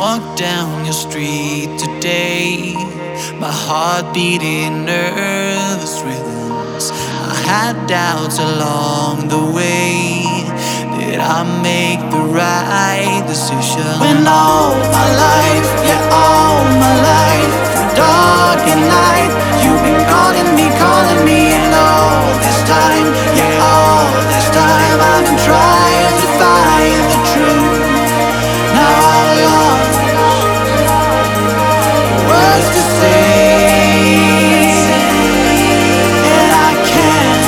walk down your street today, my heart beating nervous rhythms. I had doubts along the way. Did I make the right decision? When all my life, yeah, all my life, through dark and light, you've been calling me, and all this time, yeah, all this time, I've been trying to find the truth. Now I'm lost, words to say, and I can't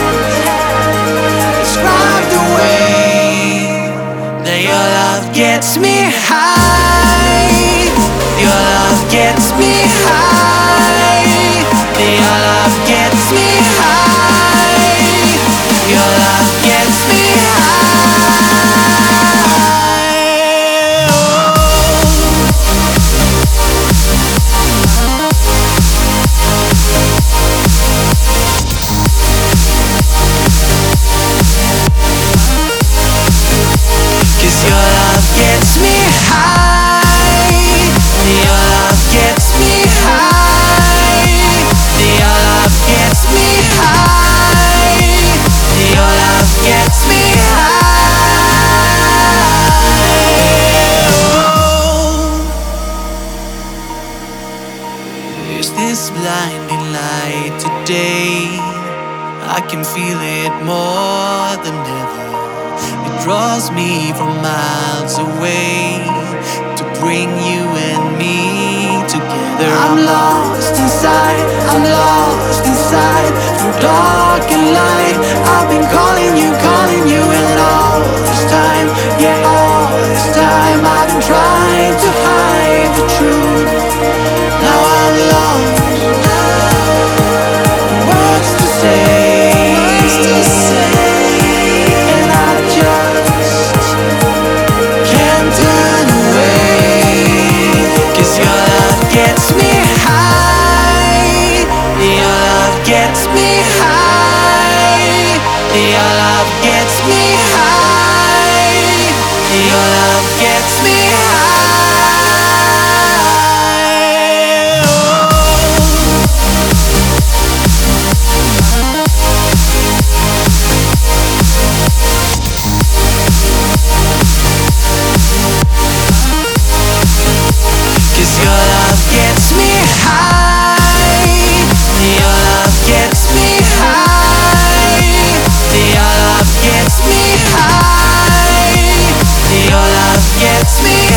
describe the way that your love gets me high. Your love gets me high. Your love gets me high. Your love gets me gets me high. Your love gets me high. Your love gets me high. Your love gets me high. Oh. Is this blinding light today? I can feel it more than ever. It draws me from miles away to bring you and me together. I'm lost inside, I'm lost inside, through dark and light. I've been calling you, and all this time, yeah, all this time, I've been trying to hide the truth. Now I'm lost, words to say. Gets me high. Your love gets me high. Your love gets me high. Your love gets me high. Oh. Cause your love gets me high. Your love gets me high. Your love gets me high. Your love gets me